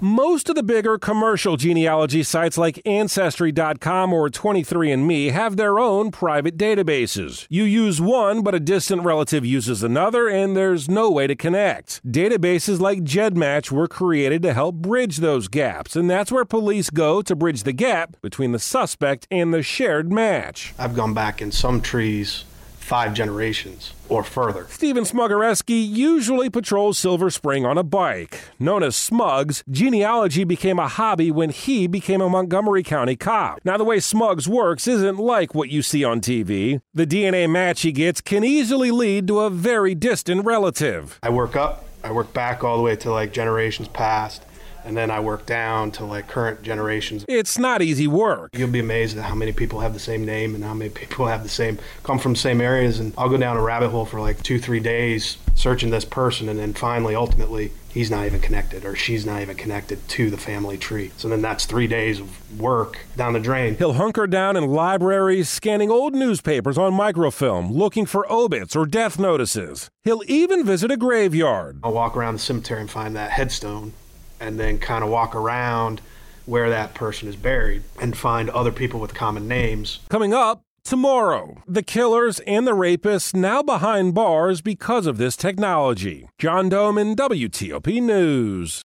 Most of the bigger commercial genealogy sites like Ancestry.com or 23andMe have their own private databases. You use one, but a distant relative uses another, and there's no way to connect. Databases like GEDmatch were created to help bridge those gaps, and that's where police go to bridge the gap between the suspect and the shared match. I've gone back in some trees 5 generations or further. Steven Smugareski usually patrols Silver Spring on a bike. Known as Smugs, genealogy became a hobby when he became a Montgomery County cop. Now, the way Smugs works isn't like what you see on TV. The DNA match he gets can easily lead to a very distant relative. I work up, I work back all the way to like generations past, and then I work down to like current generations. It's not easy work. You'll be amazed at how many people have the same name and how many people have come from the same areas. And I'll go down a rabbit hole for like 2-3 days searching this person, and then finally, ultimately, he's not even connected or she's not even connected to the family tree. So then that's 3 days of work down the drain. He'll hunker down in libraries, scanning old newspapers on microfilm, looking for obits or death notices. He'll even visit a graveyard. I'll walk around the cemetery and find that headstone, and then kind of walk around where that person is buried and find other people with common names. Coming up tomorrow, the killers and the rapists now behind bars because of this technology. John Doman, WTOP News.